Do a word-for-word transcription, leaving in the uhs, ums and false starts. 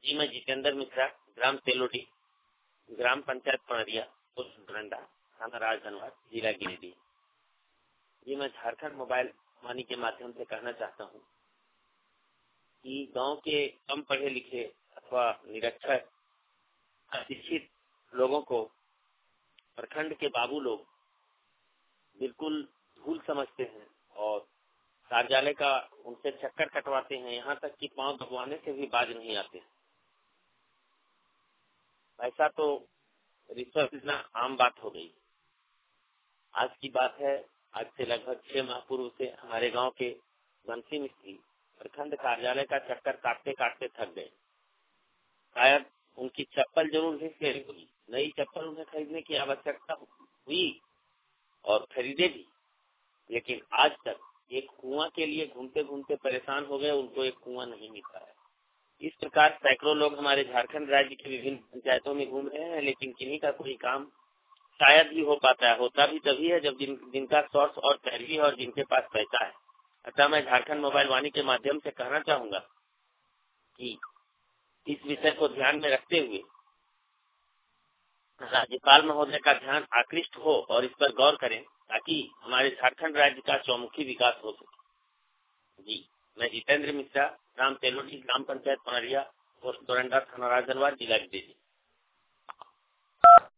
जी, मैं जितेंद्र मिश्रा, ग्राम तेलोटी, ग्राम पंचायत पणरिया, पोस्ट डोरंडा, थाना राजधनवाद, जिला गिरिडीह। जी, मैं झारखंड मोबाइल वाणी के माध्यम से कहना चाहता हूँ कि गांव के कम पढ़े लिखे अथवा निरक्षर अशिक्षित लोगों को प्रखंड के बाबू लोग बिल्कुल धूल समझते हैं और कार्यालय का उनसे चक्कर कटवाते हैं, यहाँ तक कि पांव दबवाने से भी बाज नहीं आते। ऐसा तो रिश्वत इतना आम बात हो गई। आज की बात है, आज से लगभग छह माह पूर्व से हमारे गांव के बंसी मिस्त्री प्रखंड कार्यालय का चक्कर काटते काटते थक गए। शायद उनकी चप्पल जरूर भी फेरी होगी, नई चप्पल उन्हें खरीदने की आवश्यकता हुई और खरीदे भी, लेकिन आज तक एक कुआं के लिए घूमते घूमते परेशान हो गए, उनको एक कुआं नहीं मिलता है। इस प्रकार सैकड़ों लोग हमारे झारखंड राज्य के विभिन्न पंचायतों में घूम रहे हैं, लेकिन किन्हीं का कोई काम शायद ही हो पाता है। होता भी तभी है जब जिन, जिनका सोर्स और पैरवी है और जिनके पास पैसा है। अतः मैं झारखंड मोबाइल वाणी के माध्यम से कहना चाहूंगा कि इस विषय को ध्यान में रखते हुए राज्यपाल महोदय का ध्यान आकृष्ट हो और इस पर गौर करें, ताकि हमारे झारखंड राज्य का चौमुखी विकास हो सके। जी, मैं जितेंद्र मिश्रा, ग्राम तेलोटी, ग्राम पंचायत पणरिया, पोस्ट डोरंडा, थाना राजधनवाद, जिला गिरिडीह।